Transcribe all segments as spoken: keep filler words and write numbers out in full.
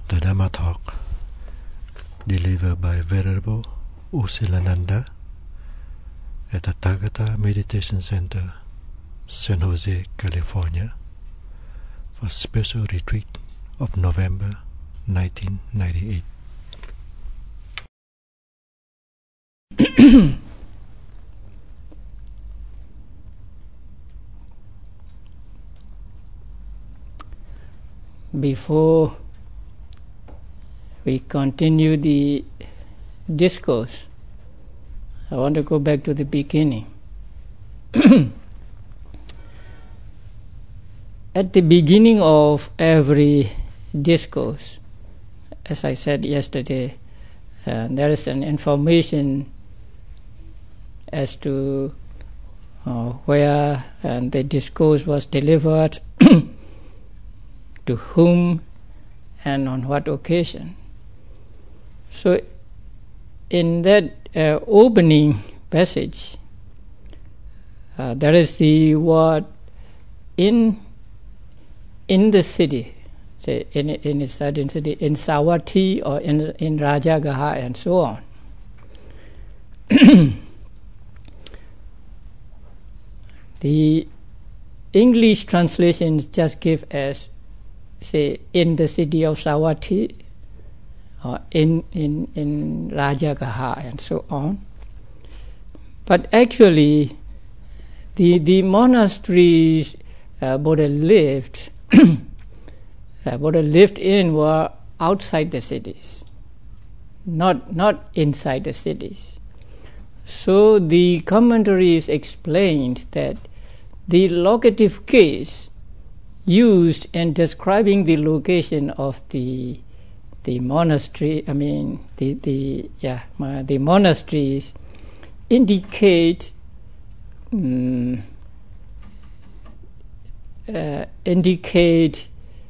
The Dhamma talk delivered by Venerable U Silananda at the Tathagata Meditation Center, San Jose, California, for special retreat of November nineteen ninety-eight. Before we continue the discourse, I want to go back to the beginning. At the beginning of every discourse, as I said yesterday, uh, there is an information as to uh, where uh, the discourse was delivered, to whom, and on what occasion. So in that uh, opening passage, uh, there is the word in in the city, say in in a certain city, in Savatthi or in in Rajagaha, and so on. The English translations just give as, say, in the city of Savatthi, or in in in Rajagaha, and so on. But actually, the the monasteries uh, Buddha lived, uh, Buddha lived in were outside the cities, not not inside the cities. So the commentaries explained that the locative case used in describing the location of the the monastery, I mean the the yeah the monasteries, indicate um, uh, indicate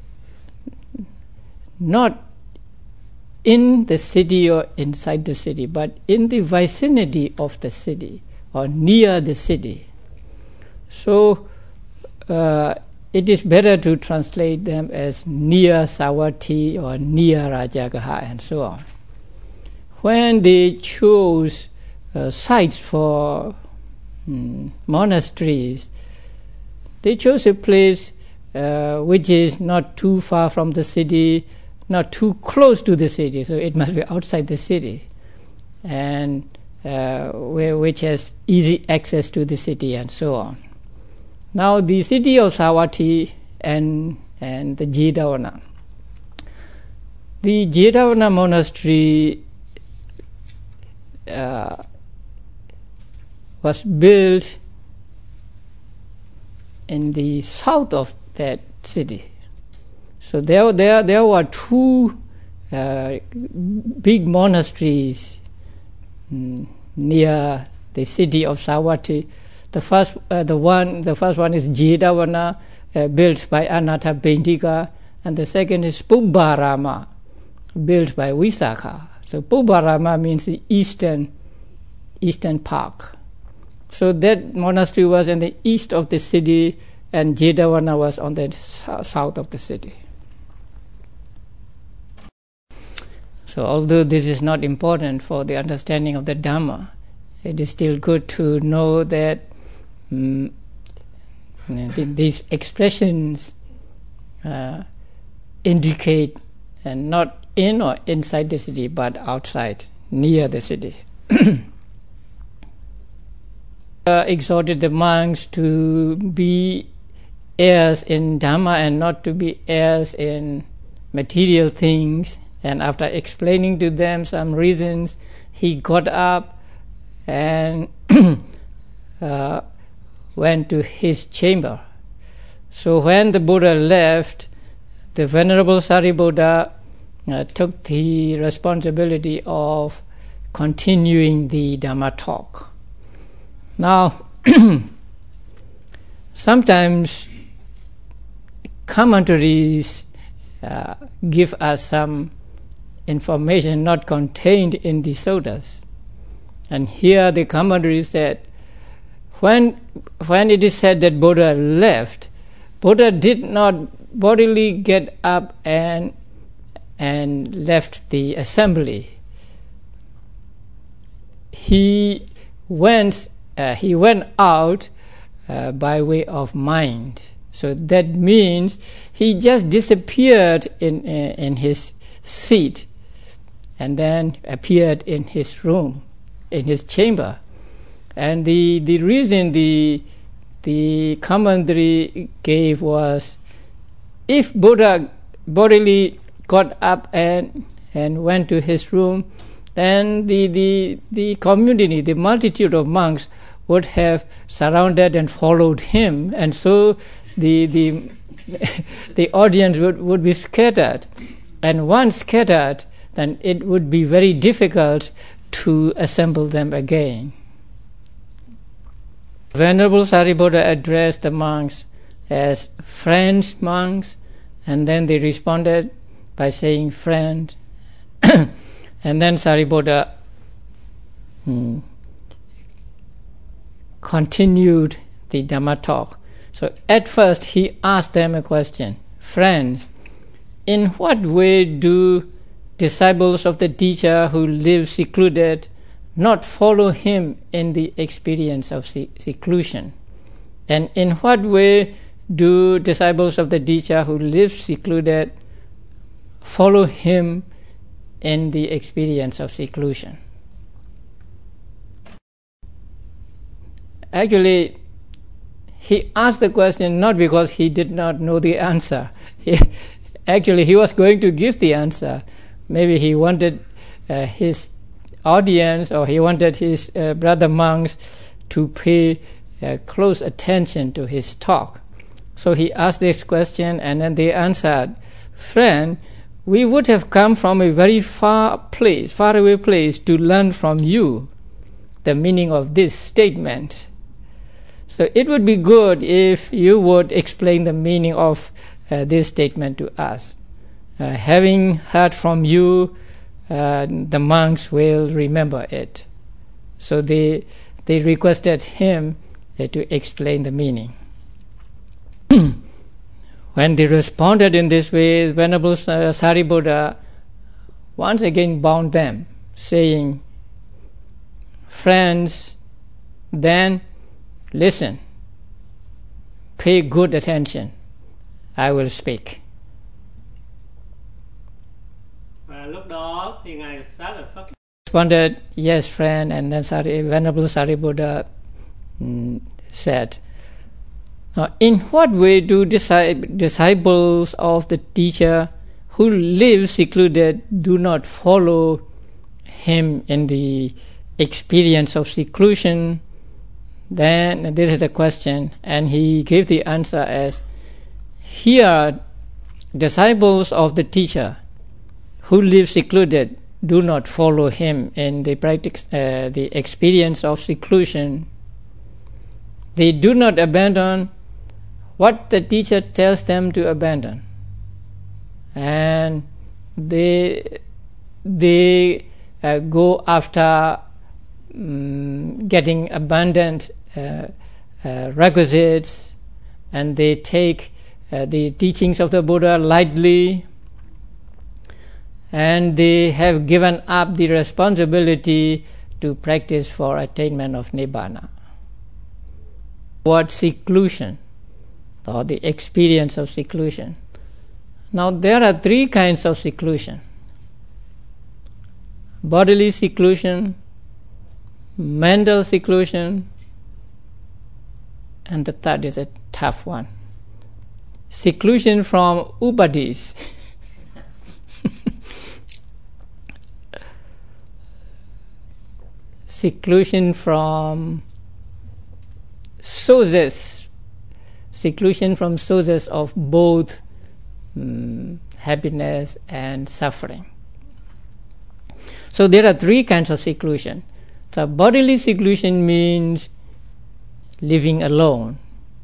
not in the city or inside the city, but in the vicinity of the city or near the city. So uh, it is better to translate them as near Savatthi or near Rajagaha, and so on. When they chose uh, sites for um, monasteries, they chose a place uh, which is not too far from the city, not too close to the city, so it must be outside the city, and uh, where, which has easy access to the city, and so on. Now the city of Savatthi and and the Jetavana. The Jetavana monastery uh, was built in the south of that city. So there, there, there were two uh, big monasteries mm, near the city of Savatthi. The first, uh, the one, the first one is Jetavana, uh, built by Anatta Bhentika, and the second is Pubbārāma, built by Visakha. So Pubbārāma means the eastern, eastern park. So that monastery was in the east of the city, and Jetavana was on the so- south of the city. So although this is not important for the understanding of the Dhamma, it is still good to know that um, these expressions uh, indicate uh, not in or inside the city, but outside, near the city. uh, exhorted the monks to be heirs in Dhamma and not to be heirs in material things. And after explaining to them some reasons, he got up and uh, went to his chamber. So when the Buddha left, the Venerable Sariputta uh, took the responsibility of continuing the Dhamma talk. Now, sometimes commentaries uh, give us some information not contained in the suttas. And here the commentary said, when when it is said that Buddha left, Buddha did not bodily get up and and left the assembly, he went uh, he went out uh, by way of mind. So that means he just disappeared in uh, in his seat and then appeared in his room, in his chamber. And the the reason the the commentary gave was, if Buddha bodily got up and and went to his room, then the, the, the community, the multitude of monks would have surrounded and followed him, and so the the the audience would, would be scattered. And once scattered, then it would be very difficult to assemble them again. Venerable Sariputta addressed the monks as friends monks, and then they responded by saying friend. And then Sariputta hmm, continued the Dhamma talk. So at first he asked them a question. Friends, in what way do disciples of the teacher who live secluded not follow him in the experience of seclusion? And in what way do disciples of the teacher who live secluded follow him in the experience of seclusion? Actually, he asked the question not because he did not know the answer. He, actually, he was going to give the answer. Maybe he wanted uh, his audience, or he wanted his uh, brother monks to pay uh, close attention to his talk. So he asked this question, and then they answered, friend, we would have come from a very far place, far away place, to learn from you the meaning of this statement. So it would be good if you would explain the meaning of uh, this statement to us. Uh, having heard from you, uh, the monks will remember it. So they they requested him uh, to explain the meaning. When they responded in this way, Venerable Sariputta once again bound them, saying, friends, then listen, pay good attention, I will speak. Và lúc đó thì Ngài Xá Lợi Phất responded, yes, friend, and then Sari, Venerable Sariputta mm, said, now, in what way do disciples of the teacher who live secluded do not follow him in the experience of seclusion? Then this is the question, and he gave the answer as, here disciples of the teacher who live secluded do not follow him in the practice, uh, the experience of seclusion. They do not abandon what the teacher tells them to abandon, and they they uh, go after um, getting abundant uh, uh, requisites, and they take uh, the teachings of the Buddha lightly, and they have given up the responsibility to practice for attainment of Nibbana. What seclusion, or the experience of seclusion. Now there are three kinds of seclusion: bodily seclusion, mental seclusion, and the third is a tough one: seclusion from upadis. Seclusion from sources, seclusion from sources of both um, happiness and suffering. So there are three kinds of seclusion. So bodily seclusion means living alone.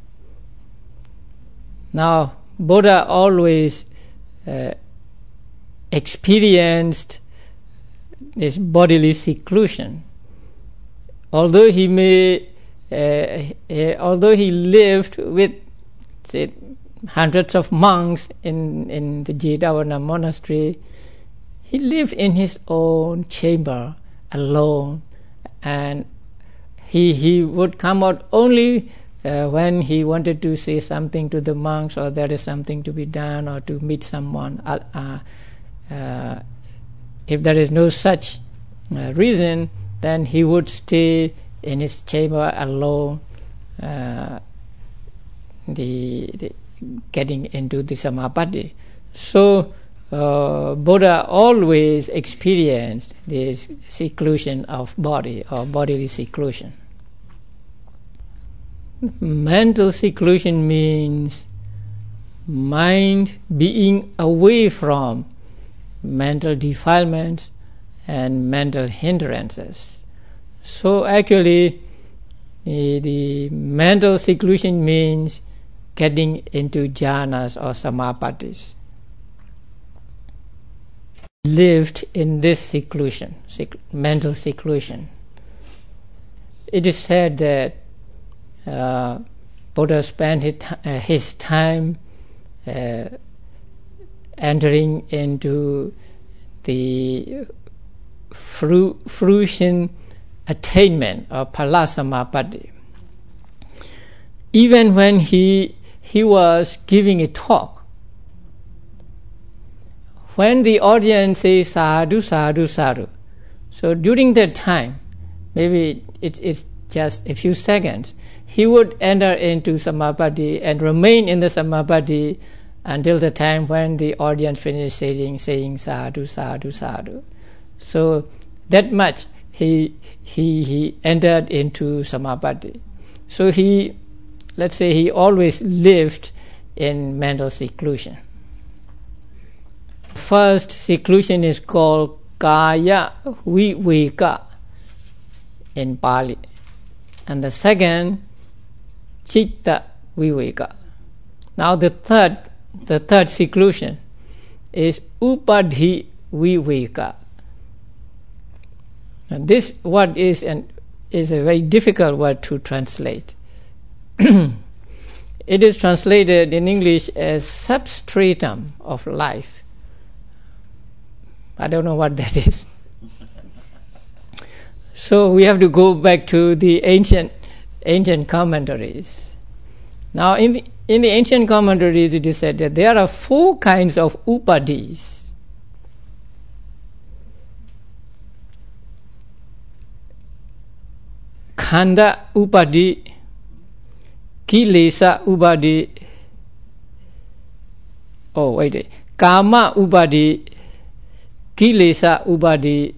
Now, Buddha always uh, experienced this bodily seclusion. Although he may, uh, uh, although he lived with, say, hundreds of monks in, in the Jetavana monastery, he lived in his own chamber alone, and he he would come out only uh, when he wanted to say something to the monks, or there is something to be done, or to meet someone. Uh, uh, uh, if there is no such uh, reason, then he would stay in his chamber alone, uh, the, the getting into the Samapatti. So uh, Buddha always experienced this seclusion of body, or bodily seclusion. Mental seclusion means mind being away from mental defilements and mental hindrances. So actually the, the mental seclusion means getting into jhanas or samapattis. Lived in this seclusion, sec- mental seclusion. It is said that uh, Buddha spent his, t- uh, his time uh, entering into the fru- fruition attainment of Palasamapatti. Even when he he was giving a talk, when the audience says sadhu, sadhu, sadhu, so during that time, maybe it's it's just a few seconds, he would enter into samapatti and remain in the samapatti until the time when the audience finished saying saying sadhu, sadhu, sadhu. So that much he he he entered into samapatti. So he, let's say, he always lived in mental seclusion. First seclusion is called kaya viveka in Pali, and the second citta viveka. Now the third, the third seclusion is upadhi viveka. And this word is an is a very difficult word to translate. It is translated in English as substratum of life. I don't know what that is. So we have to go back to the ancient ancient commentaries. Now in the in the ancient commentaries it is said that there are four kinds of upadhis. Khanda upadhi, kilesa upadhi, oh wait, wait, kama upadhi, kilesa upadhi,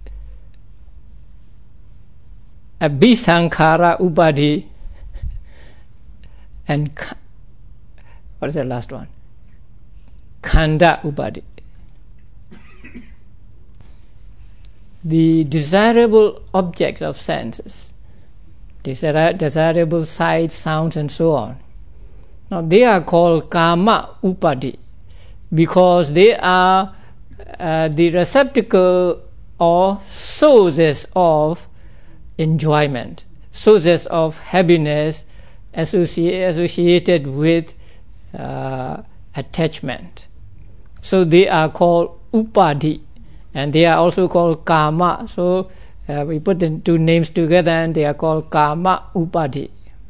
abhisankhara upadhi, and what is the last one? Khanda upadhi. The desirable objects of senses, desir- desirable sights, sounds, and so on. Now they are called kama upadhi because they are uh, the receptacle or sources of enjoyment, sources of happiness associate, associated with uh, attachment. So they are called upadhi, and they are also called kama. So uh, we put the two names together and they are called kama upadhi.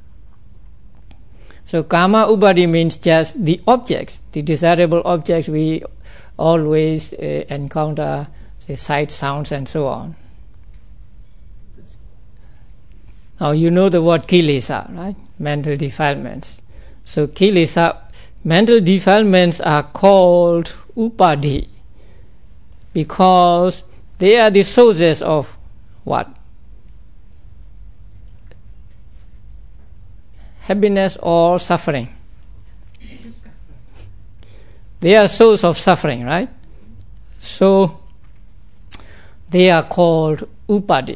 So kama upadhi means just the objects, the desirable objects we always uh, encounter, say sight, sounds, and so on. Now you know the word kilesa, right? Mental defilements. So kilesa, mental defilements are called upadhi because they are the sources of what? Happiness or suffering. They are source of suffering, right? So they are called upadhi.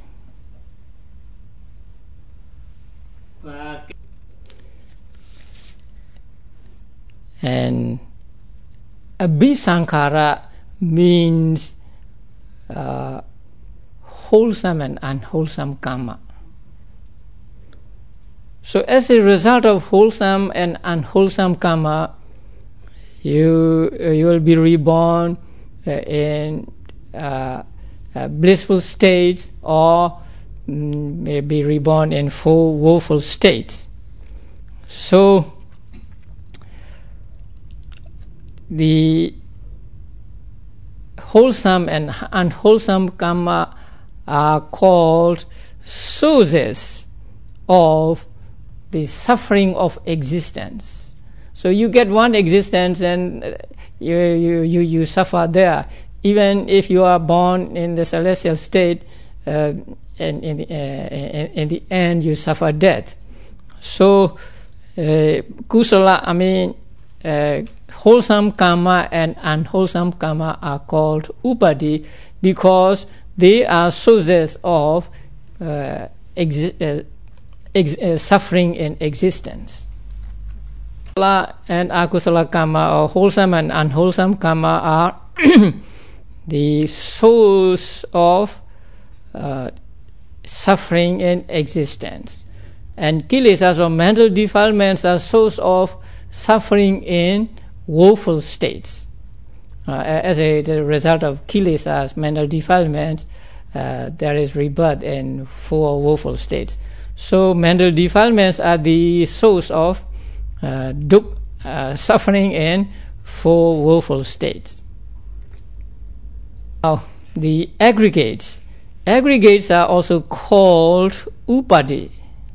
And abhisankhara means uh, wholesome and unwholesome karma. So as a result of wholesome and unwholesome karma, you uh, you will be reborn uh, in uh, uh, blissful states, or mm, may be reborn in four woeful states. So the wholesome and unwholesome karma are called sources of the suffering of existence. So you get one existence and you, you, you, you suffer there. Even if you are born in the celestial state, uh, and in the, uh, in, in the end you suffer death. So uh, kusala, I mean, uh, wholesome karma and unwholesome karma are called upadi because they are sources of uh, exi- uh, ex- uh, suffering in existence. Kusala and akusala karma, or wholesome and unwholesome karma, are the source of uh, suffering in existence. And kilesas, or mental defilements, are source of suffering in woeful states. Uh, as a the result of kilesas, mental defilements, uh, there is rebirth in four woeful states. So mental defilements are the source of uh, duk, uh, suffering in four woeful states. Now, the aggregates. Aggregates are also called upadi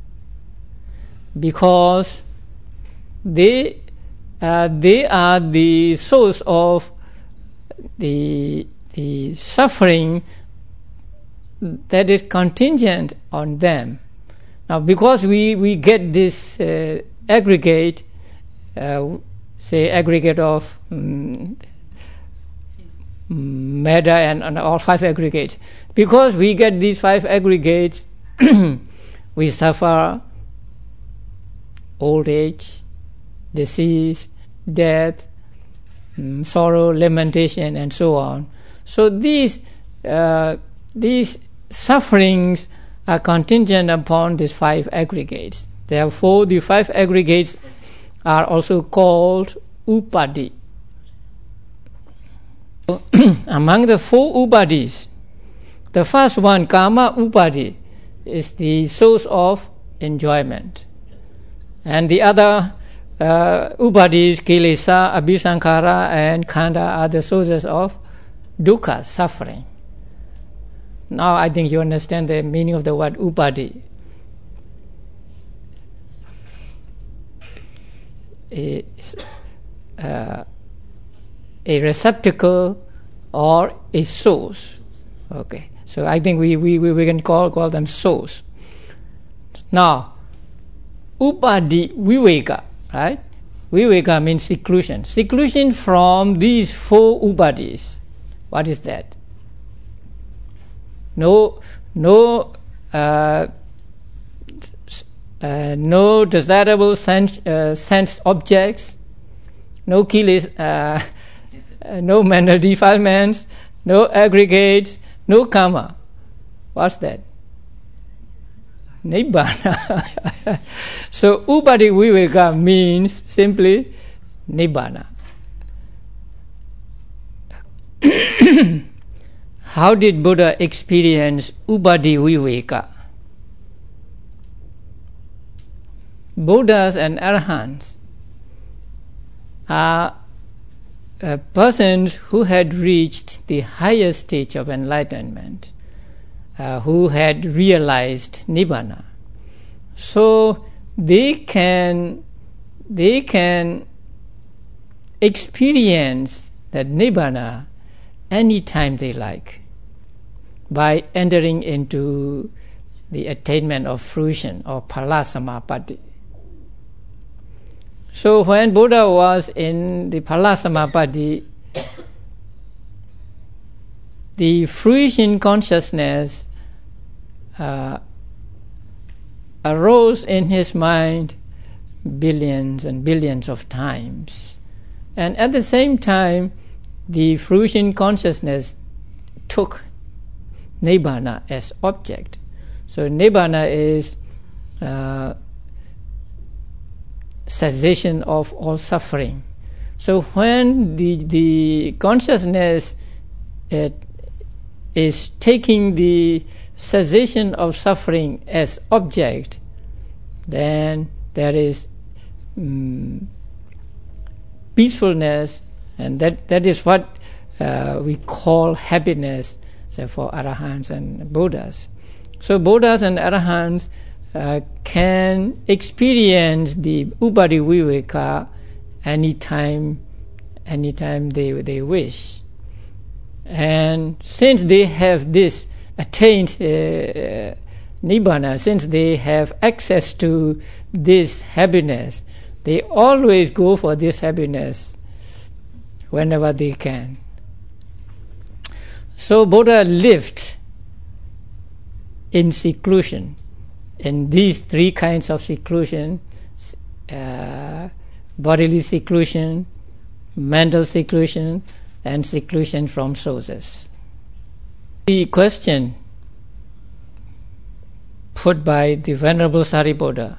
because they uh, they are the source of the the suffering that is contingent on them. Now, because we, we get this uh, aggregate, uh, say aggregate of um, matter and, and all five aggregates, because we get these five aggregates, we suffer old age, disease, death, um, sorrow, lamentation, and so on. So these uh, these sufferings are contingent upon these five aggregates. Therefore, the five aggregates are also called upadi. Among the four upadis, the first one, kama upadi, is the source of enjoyment. And the other uh, upadis, kilesa, abhisankhara, and khanda, are the sources of dukkha, suffering. Now I think you understand the meaning of the word upadi. A, uh, a receptacle or a source. Okay, so I think we, we, we can call, call them source. Now, upadi viveka, right? Viveka means seclusion. Seclusion from these four upadis. What is that? No, no, uh, uh, no desirable sense, uh, sense objects, no kiles, uh, uh, no mental defilements, no aggregates, no karma. What's that? Nibbana. So upadi viveka means simply nibbana. How did Buddha experience upadi viveka? Buddhas and Arahants are uh, persons who had reached the highest stage of enlightenment, uh, who had realized nibbana. So they can they can experience that nibbana anytime they like by entering into the attainment of fruition or phala samapatti. So when Buddha was in the phala samapatti, the fruition consciousness uh, arose in his mind billions and billions of times. And at the same time, the fruition consciousness took nibbana as object. So nibbana is uh, cessation of all suffering. So when the, the consciousness it is taking the cessation of suffering as object, then there is um, peacefulness, and that, that is what uh, we call happiness, so for Arahants and Buddhas. So Buddhas and Arahants uh, can experience the Upadhi Viveka anytime, anytime they, they wish. And since they have this attained uh, Nibbana, since they have access to this happiness, they always go for this happiness whenever they can. So Buddha lived in seclusion, in these three kinds of seclusion, uh, bodily seclusion, mental seclusion, and seclusion from sources. The question put by the Venerable Sariputta,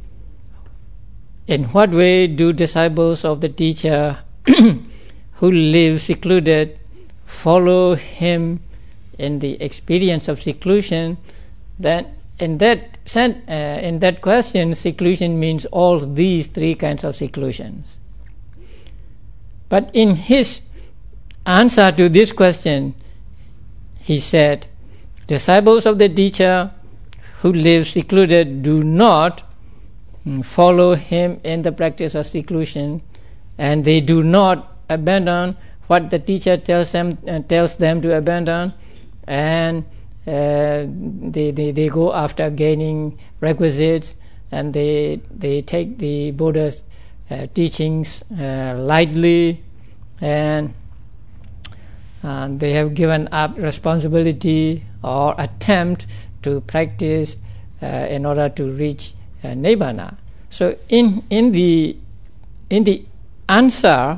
in what way do disciples of the teacher who live secluded follow him in the experience of seclusion? Then in that uh, in that question, seclusion means all these three kinds of seclusions. But in his answer to this question, he said, disciples of the teacher who live secluded do not follow him in the practice of seclusion, and they do not abandon what the teacher tells them uh, tells them to abandon, and uh, they, they they go after gaining requisites, and they they take the Buddha's uh, teachings uh, lightly, and uh, they have given up responsibility or attempt to practice uh, in order to reach uh, Nibbana. So in in the in the answer,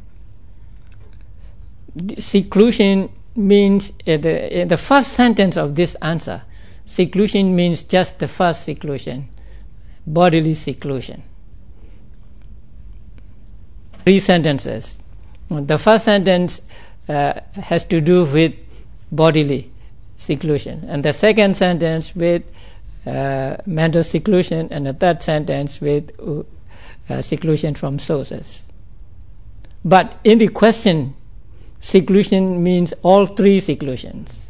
seclusion means uh, the in the first sentence of this answer, seclusion means just the first seclusion, bodily seclusion. Three sentences. The first sentence uh, has to do with bodily seclusion, and the second sentence with uh, mental seclusion, and the third sentence with uh, seclusion from sources. But in the question, seclusion means all three seclusions.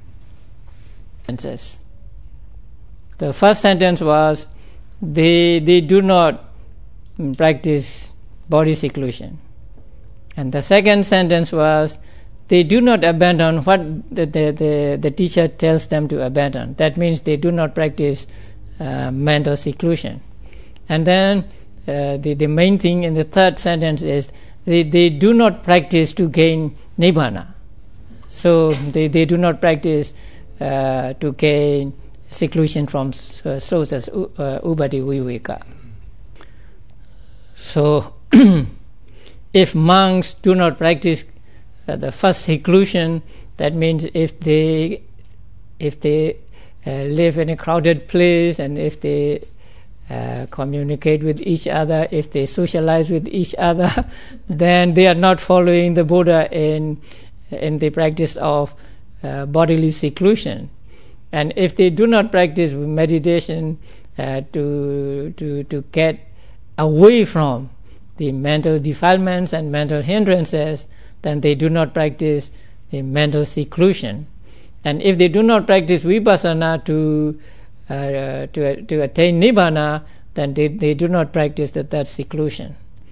The first sentence was they they do not practice body seclusion, and the second sentence was they do not abandon what the, the, the, the teacher tells them to abandon. That means they do not practice uh, mental seclusion. And then uh, the, the main thing in the third sentence is they, they do not practice to gain Nibbana. So they, they do not practice uh, to gain seclusion from uh, sources, uh, Upadhi Viveka. So if monks do not practice Uh, the first seclusion, that means if they if they uh, live in a crowded place, and if they uh, communicate with each other, if they socialize with each other, then they are not following the Buddha in in the practice of uh, bodily seclusion. And if they do not practice meditation uh, to to to get away from the mental defilements and mental hindrances, then they do not practice the mental seclusion. And if they do not practice vipassana to uh, to to attain Nibbana, then they, they do not practice the third seclusion.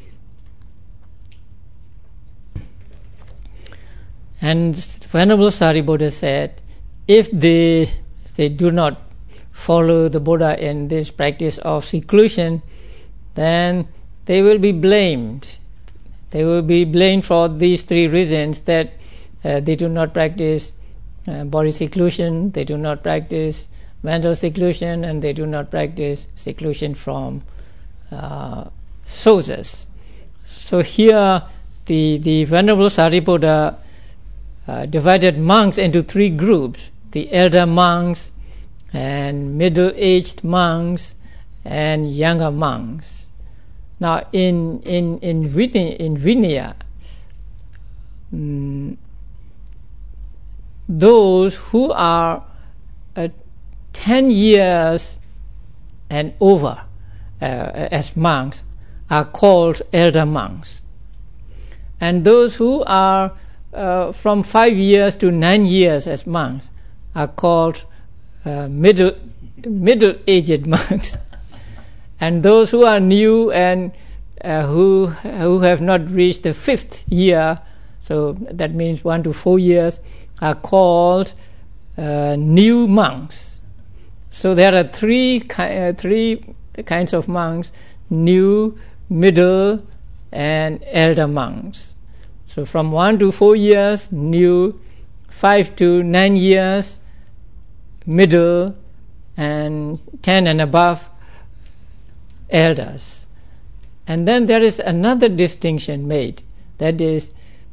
And Venerable Sariputta said, if they they do not follow the Buddha in this practice of seclusion, then they will be blamed. They will be blamed for these three reasons, that uh, they do not practice uh, body seclusion, they do not practice mental seclusion, and they do not practice seclusion from uh, sources. So here the, the Venerable Sariputta uh, divided monks into three groups: the elder monks, and middle-aged monks, and younger monks. Now, in in in Vinaya, in Vinaya um, those who are uh, ten years and over uh, as monks are called elder monks. And those who are uh, from five years to nine years as monks are called uh, middle middle-aged monks. And those who are new and uh, who who have not reached the fifth year, so that means one to four years, are called uh, new monks. So there are three ki- uh, three kinds of monks: new, middle, and elder monks. So from one to four years, new; five to nine years, middle; and ten and above, elders. And then there is another distinction made. That is,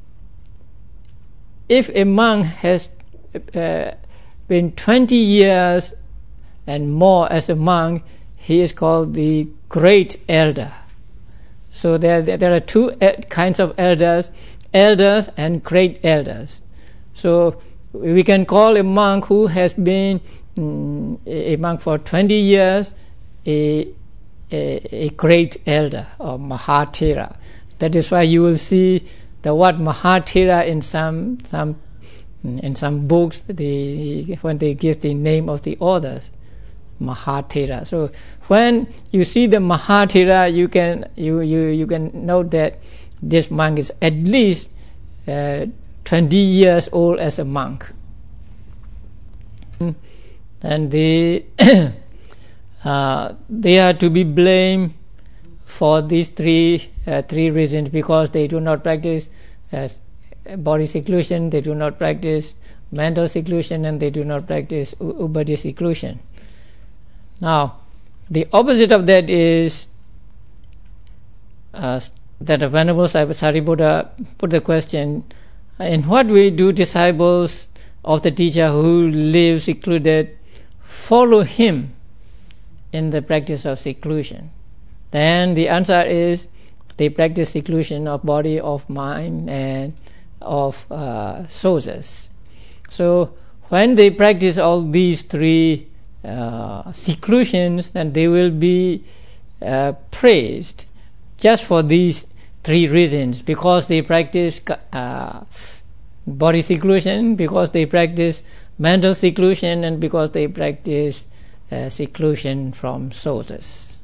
if a monk has uh, been twenty years and more as a monk, he is called the great elder. So there, there are two kinds of elders, elders and great elders. So we can call a monk who has been mm, a monk for twenty years a, a, a great elder, or Mahathera. That is why you will see the word Mahathera in some some in some books, the, when they give the name of the authors, Mahathera. So when you see the Mahathera, you can you, you, you can note that this monk is at least uh, twenty years old as a monk. And they uh, they are to be blamed for these three uh, three reasons, because they do not practice uh, body seclusion, they do not practice mental seclusion, and they do not practice ubadi seclusion. Now, the opposite of that is uh, that the Venerable Sariputta put the question: in what way do disciples of the teacher who live secluded follow him in the practice of seclusion? Then the answer is they practice seclusion of body, of mind, and of uh, sources. So when they practice all these three uh, seclusions, then they will be uh, praised just for these three reasons: because they practice uh, body seclusion, because they practice mental seclusion, and because they practice uh, seclusion from sources.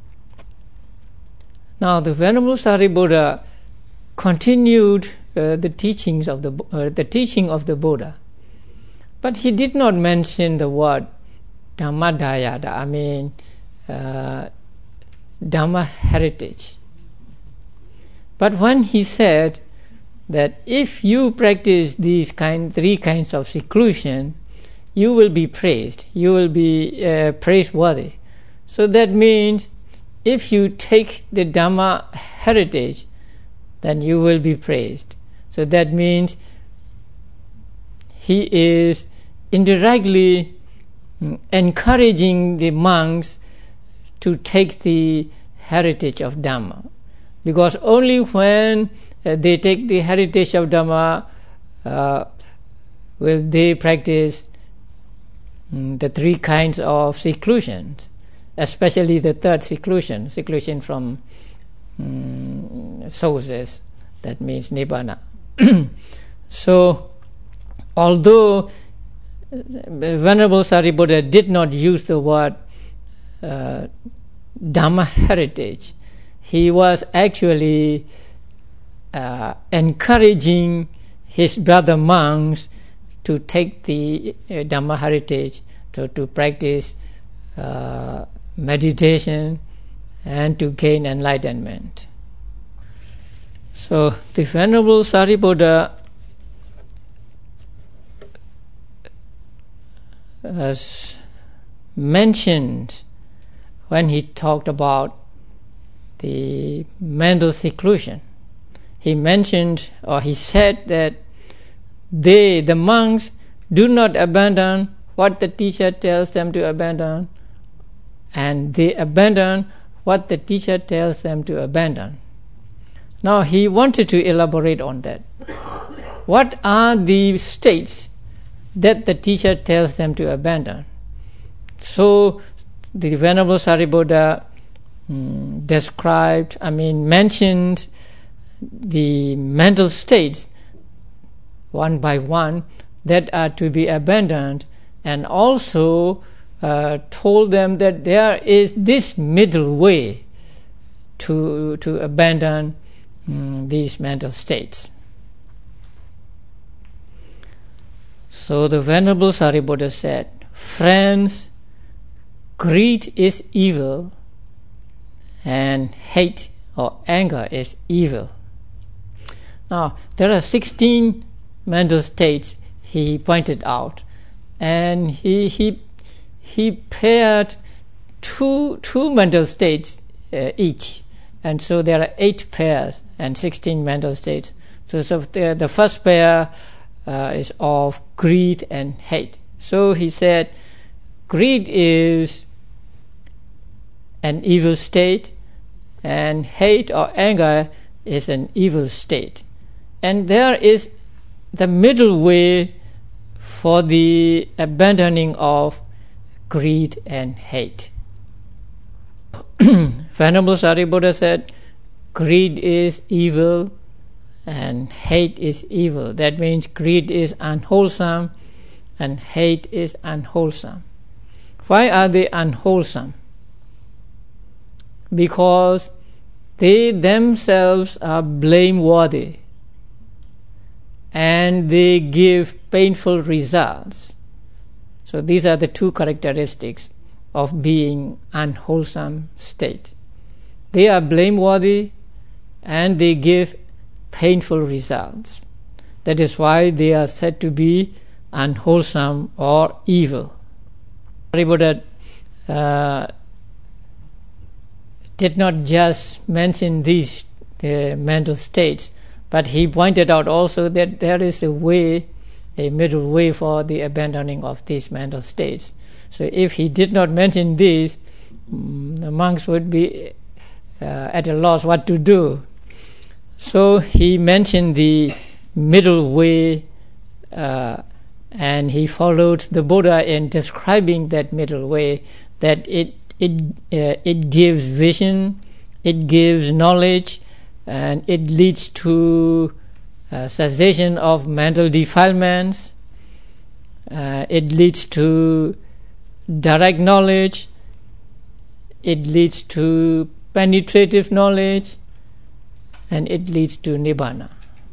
Now, the Venerable Sariputta continued uh, the teachings of the uh, the teaching of the Buddha, but he did not mention the word Dhammadayata. I mean, uh, Dhamma heritage. But when he said that if you practice these kind three kinds of seclusion, you will be praised, you will be uh, praiseworthy. So that means if you take the Dhamma heritage, then you will be praised. So that means he is indirectly encouraging the monks to take the heritage of Dhamma. Because only when uh, they take the heritage of Dhamma uh, will they practice um, the three kinds of seclusions, especially the third seclusion, seclusion from um, sources, that means Nibbana. So, although Venerable Sariputta did not use the word uh, Dhamma heritage, he was actually uh, encouraging his brother monks to take the uh, Dhamma heritage, to, to practice uh, meditation and to gain enlightenment. So the Venerable Sariputta has mentioned, when he talked about the mental seclusion, he mentioned, or he said that they, the monks, do not abandon what the teacher tells them to abandon, and they abandon what the teacher tells them to abandon. Now he wanted to elaborate on that. What are the states that the teacher tells them to abandon. So the Venerable Sariputta um, described, I mean, mentioned the mental states one by one that are to be abandoned, and also uh, told them that there is this middle way to to abandon um, these mental states. So the Venerable Sariputta said, "Friends, greed is evil, and hate or anger is evil." Now, there are sixteen mental states he pointed out, and he he he paired two two mental states uh, each, and so there are eight pairs and sixteen mental states. So, so the, the first pair uh, is of greed and hate. So he said, greed is an evil state, and hate or anger is an evil state. And there is the middle way for the abandoning of greed and hate. Venerable Sariputta said, greed is evil and hate is evil. That means greed is unwholesome and hate is unwholesome. Why are they unwholesome? Because they themselves are blameworthy and they give painful results. So these are the two characteristics of being unwholesome state. They are blameworthy and they give painful results. That is why they are said to be unwholesome or evil. Sariputta uh, did not just mention these uh, mental states, but he pointed out also that there is a way, a middle way for the abandoning of these mental states. So if he did not mention these, um, the monks would be uh, at a loss what to do. So he mentioned the middle way, uh, and he followed the Buddha in describing that middle way, that it it uh, it gives vision, it gives knowledge, and it leads to uh, cessation of mental defilements. Uh, it leads to direct knowledge. It leads to penetrative knowledge, and it leads to nibbana.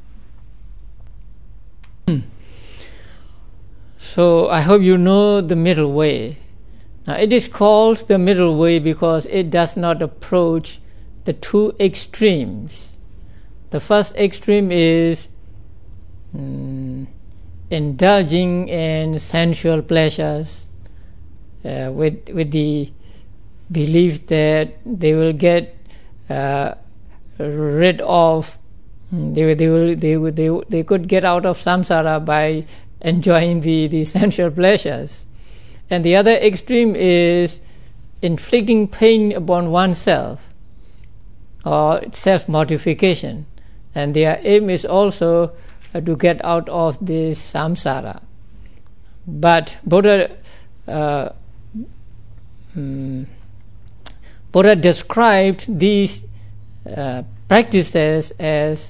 So I hope you know the middle way. Now it is called the middle way because it does not approach the two extremes. The first extreme is um, indulging in sensual pleasures uh, with with the belief that they will get uh, rid of, they they will they will, they they could get out of samsara by enjoying the, the sensual pleasures. And the other extreme is inflicting pain upon oneself, or self-mortification. And their aim is also uh, to get out of this samsara. But Buddha, uh, um, Buddha described these uh, practices as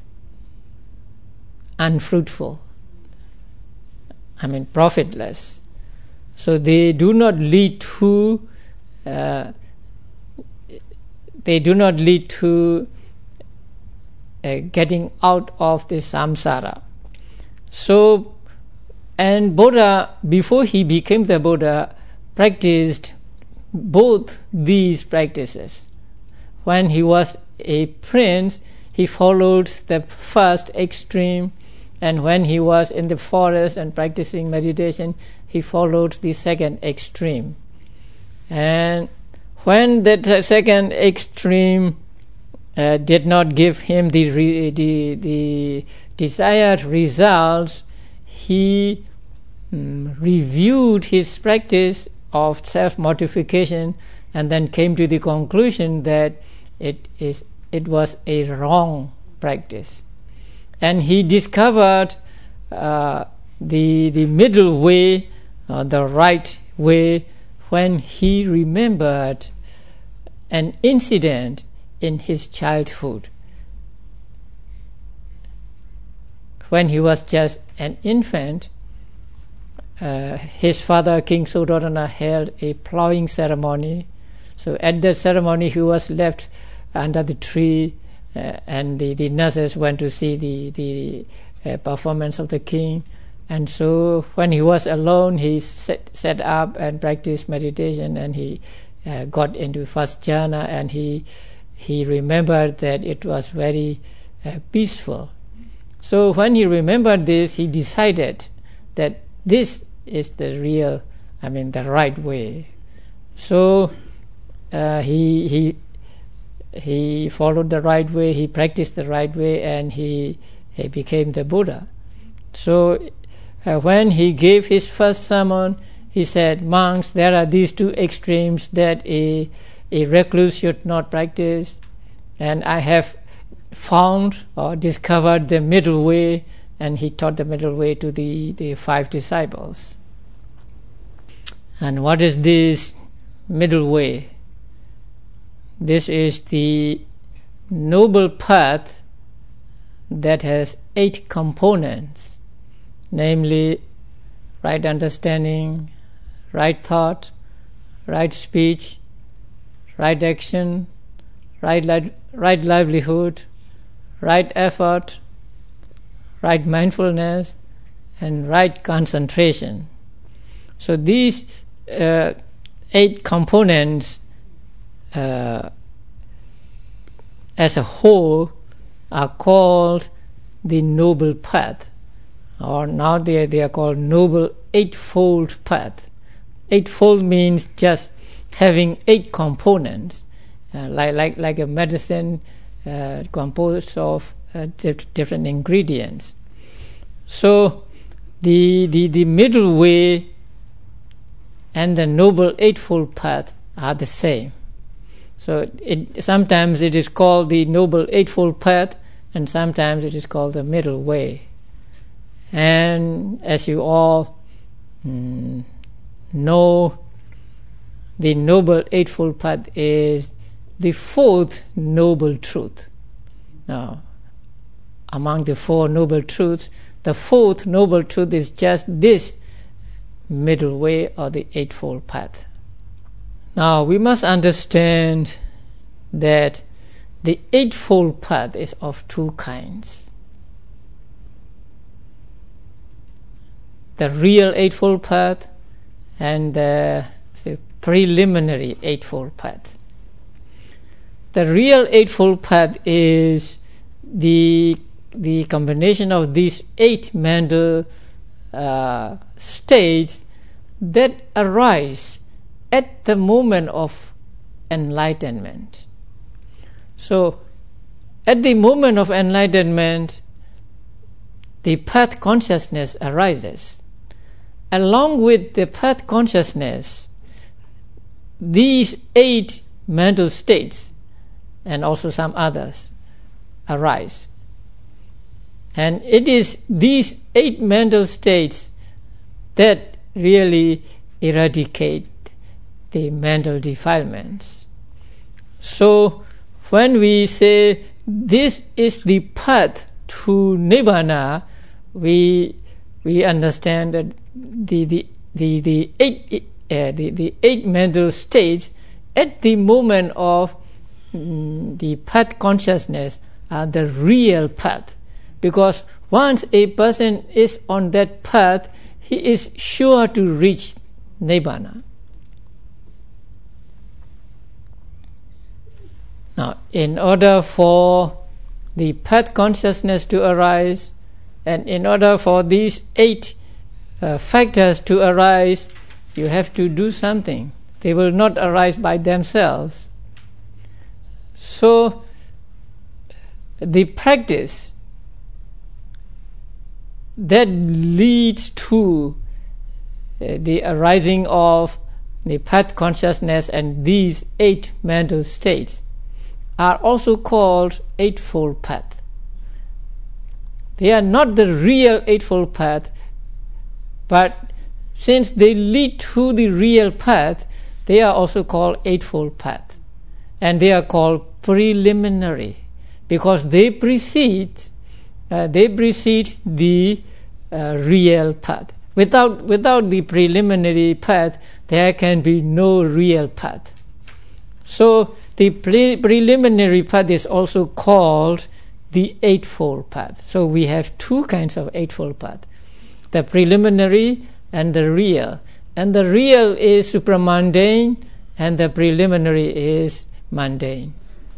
unfruitful. I mean, profitless. So they do not lead to uh, they do not lead to uh, getting out of the samsara. So, and Buddha, before he became the Buddha, practiced both these practices. When he was a prince, he followed the first extreme, and when he was in the forest and practicing meditation, he followed the second extreme. And when that second extreme uh, did not give him the, re- the the desired results, he um, reviewed his practice of self-mortification and then came to the conclusion that it is it was a wrong practice. And he discovered uh, the the middle way, or the right way, when he remembered an incident in his childhood. When he was just an infant, uh, his father, King Suddhodana, held a plowing ceremony. So at that ceremony, he was left under the tree, uh, and the, the nurses went to see the, the uh, performance of the king. And so when he was alone, he set, set up and practiced meditation, and he uh, got into first jhana, and he he remembered that it was very uh, peaceful. So when he remembered this, he decided that this is the real, I mean, the right way. So uh, he he he followed the right way, he practiced the right way, and he, he became the Buddha. So Uh, when he gave his first sermon, he said, monks, there are these two extremes that a, a recluse should not practice, and I have found or discovered the middle way, and he taught the middle way to the, the five disciples. And what is this middle way? This is the noble path that has eight components, namely right understanding, right thought, right speech, right action, right li- right livelihood, right effort, right mindfulness, and right concentration. So these uh, eight components uh, as a whole are called the noble path, or now they, they are called noble eightfold path. Eightfold means just having eight components, uh, like, like, like a medicine uh, composed of uh, dif- different ingredients. So the, the, the middle way and the noble eightfold path are the same. So it, sometimes it is called the noble eightfold path, and sometimes it is called the middle way. And as you all mm, know, the noble eightfold path is the fourth noble truth. Now, among the four noble truths, the fourth noble truth is just this middle way, or the eightfold path. Now, we must understand that the eightfold path is of two kinds. The real eightfold path and the say, preliminary eightfold path. The real eightfold path is the the combination of these eight mental uh, states that arise at the moment of enlightenment. So, at the moment of enlightenment, the path consciousness arises. Along with the path consciousness, these eight mental states, and also some others, arise. And it is these eight mental states that really eradicate the mental defilements. So, when we say this is the path to Nibbana, we we understand that the the the, the eight uh, the, the eight mental states at the moment of mm, the path consciousness are the real path, because once a person is on that path, he is sure to reach Nibbana. Now, in order for the path consciousness to arise, and in order for these eight uh, factors to arise, you have to do something. They will not arise by themselves. So, the practice that leads to uh, the arising of the path consciousness and these eight mental states are also called eightfold path. They are not the real eightfold path, But since they lead to the real path, they are also called Eightfold Path. And they are called preliminary because they precede, uh, they precede the uh, real path. Without, without the preliminary path, there can be no real path. So the pre- preliminary path is also called the Eightfold Path. So we have two kinds of Eightfold Path, the preliminary and the real. And the real is supramundane and the preliminary is mundane.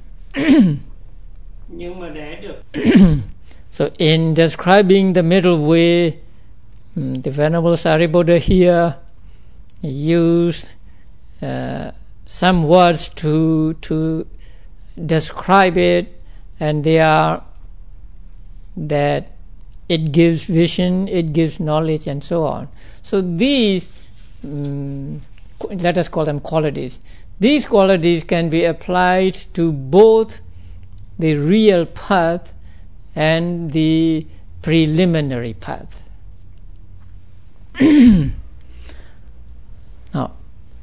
Nhưng mà để được So in describing the middle way, the Venerable Sariputta here used uh, some words to to describe it, and they are that it gives vision, it gives knowledge, and so on. So these, um, let us call them qualities. These qualities can be applied to both the real path and the preliminary path. Now,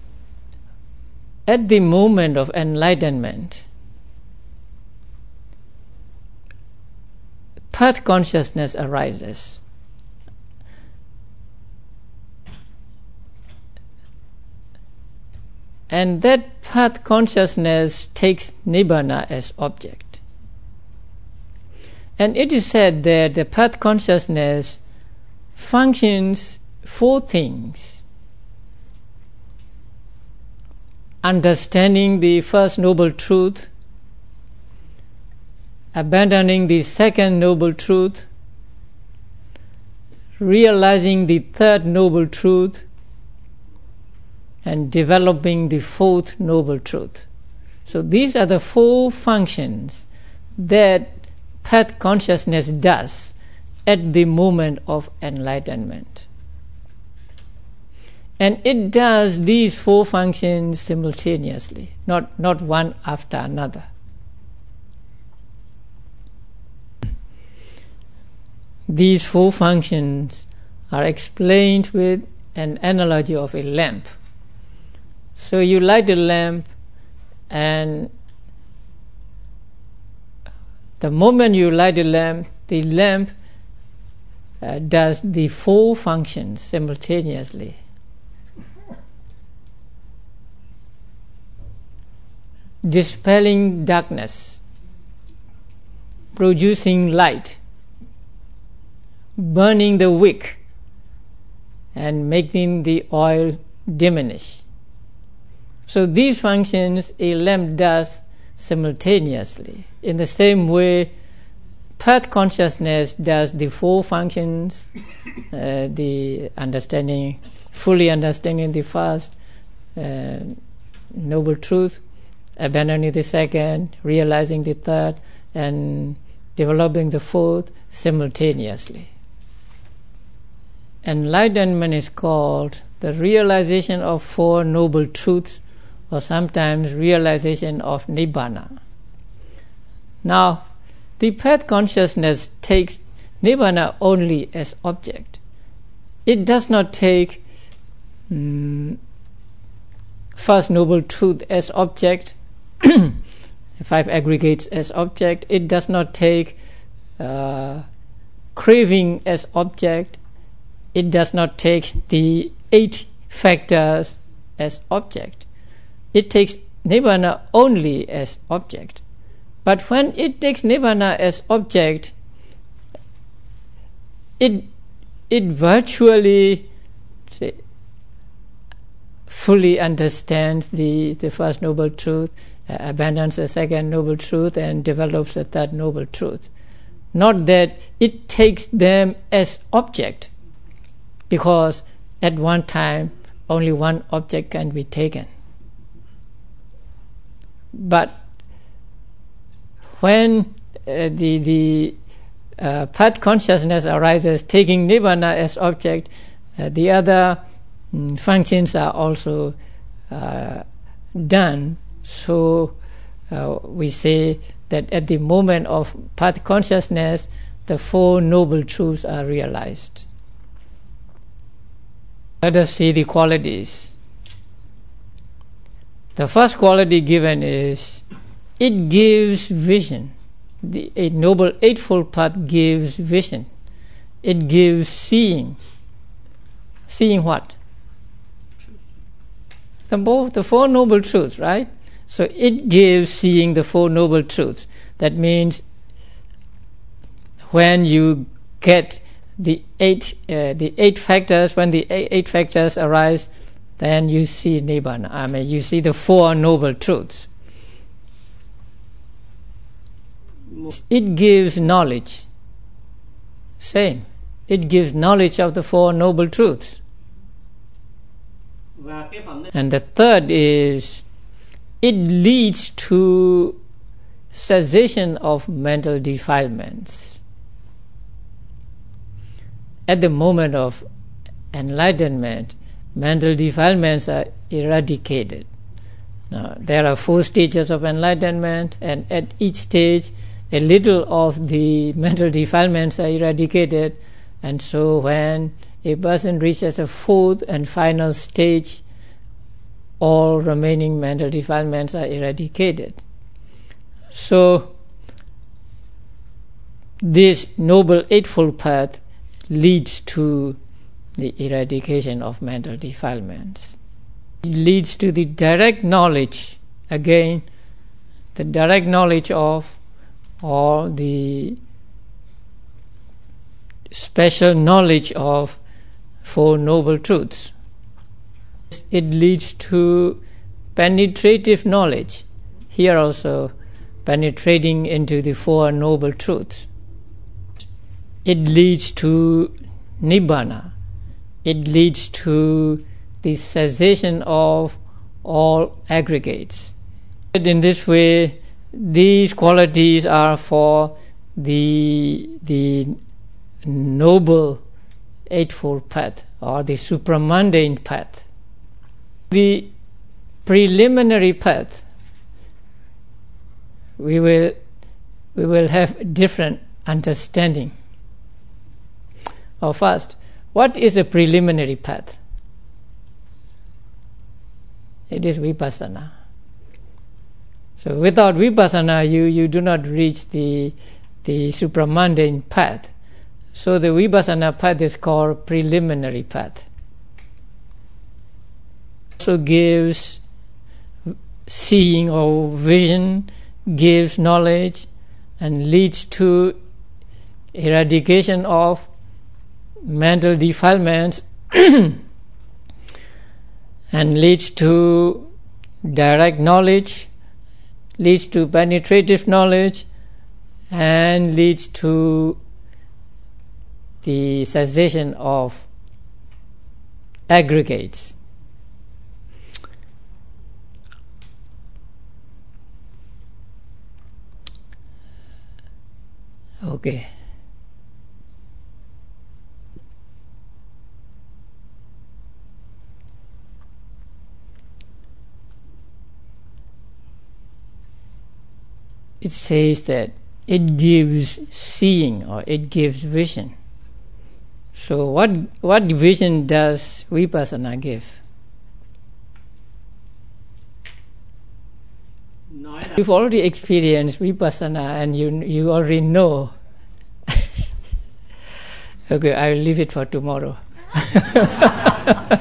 at the moment of enlightenment, path consciousness arises. And that path consciousness takes Nibbana as object. And it is said that the path consciousness functions four things: understanding the first noble truth, abandoning the second noble truth, realizing the third noble truth, and developing the fourth noble truth. So these are the four functions that path consciousness does at the moment of enlightenment. And it does these four functions simultaneously, not, not one after another. These four functions are explained with an analogy of a lamp. So you light a lamp, and the moment you light a lamp, the lamp uh, does the four functions simultaneously. Dispelling darkness, producing light, burning the wick, and making the oil diminish. So these functions a lamp does simultaneously. In the same way, path consciousness does the four functions, uh, the understanding, fully understanding the first uh, noble truth, abandoning the second, realizing the third, and developing the fourth simultaneously. Enlightenment is called the realization of four noble truths, or sometimes realization of Nibbana. Now, the path consciousness takes Nibbana only as object. It does not take um, first noble truth as object, five aggregates as object. It does not take uh, craving as object. It does not take the eight factors as object. It takes Nibbana only as object. But when it takes Nibbana as object, it it virtually say, fully understands the, the first noble truth, uh, abandons the second noble truth, and develops the third noble truth. Not that it takes them as object, because at one time only one object can be taken. But when uh, the the uh, path consciousness arises, taking Nibbana as object, uh, the other mm, functions are also uh, done. So uh, we say that at the moment of path consciousness, the four noble truths are realized. Let us see the qualities. The first quality given is it gives vision. The Eight Noble Eightfold Path gives vision. It gives seeing. Seeing what? The, both, the Four Noble Truths, right? So it gives seeing the Four Noble Truths. That means when you get the eight, uh, the eight factors, when the eight, eight factors arise, then you see Nibbana. I mean, you see the Four Noble Truths. It gives knowledge. Same. It gives knowledge of the Four Noble Truths. And the third is it leads to cessation of mental defilements. At the moment of enlightenment, mental defilements are eradicated. Now, there are four stages of enlightenment, and at each stage, a little of the mental defilements are eradicated, and so when a person reaches a fourth and final stage, all remaining mental defilements are eradicated. So, this Noble Eightfold Path leads to the eradication of mental defilements. It leads to the direct knowledge, again, the direct knowledge of or the special knowledge of Four Noble Truths. It leads to penetrative knowledge. Here also, penetrating into the Four Noble Truths. It leads to Nibbana. It leads to the cessation of all aggregates. In this way, these qualities are for the, the Noble Eightfold Path or the supramundane path. The preliminary path, we will, we will have different understanding. Or first, what is a preliminary path? It is vipassana. So without vipassana, you, you do not reach the, the supramundane path. So the vipassana path is called preliminary path. Also gives seeing or vision, gives knowledge, and leads to eradication of mental defilements and leads to direct knowledge, leads to penetrative knowledge, and leads to the cessation of aggregates. Okay. It says that it gives seeing or it gives vision. So what what vision does vipassana give? You've already experienced vipassana and you you already know. Okay, I will leave it for tomorrow.